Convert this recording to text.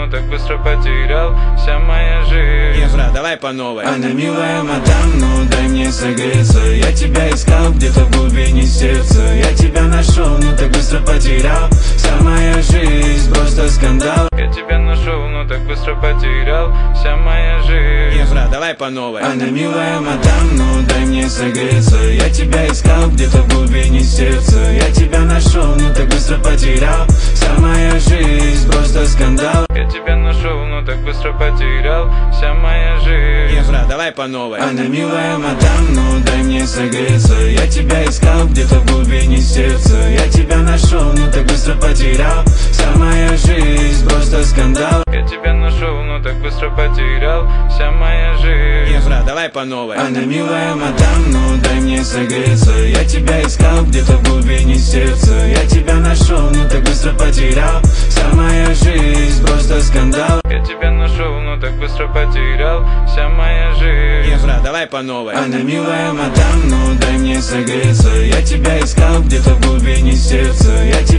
но так быстро потерял. Вся моя жизнь. Евро, давай по новой. Она милая мадам, ну дай мне согреться. Я тебя искал где-то в глубине сердца. Я тебя нашел, но так быстро потерял. Вся моя жизнь просто скандал. Я тебя нашел, но так быстро потерял. Вся моя жизнь. Евро, давай по новой. Она милая мадам, ну дай мне согреться. Я тебя искал где-то в глубине сердца. Я тебя нашел, но так быстро потерял. Вся моя жизнь просто скандал. Я тебя нашел, но так быстро потерял. Вся моя жизнь. Евро, давай по новой. Она милая мадам, ну дай мне согреться. Я тебя искал где-то в глубине сердца. Я тебя нашел, но так быстро потерял. Вся моя жизнь просто скандал. Я тебя нашел, но так быстро потерял. Вся моя жизнь. Евро, давай по новой. Она милая мадам, ну дай мне согреться. Я тебя искал где-то в глубине сердца. Я тебя нашел, но так быстро потерял. Вся моя жизнь просто скандал. Я тебя нашел, но так быстро потерял. Вся моя жизнь. Евро, давай по новой. Она милая мадам, ну дай мне согреться. Я тебя искал где-то в глубине сердца. Я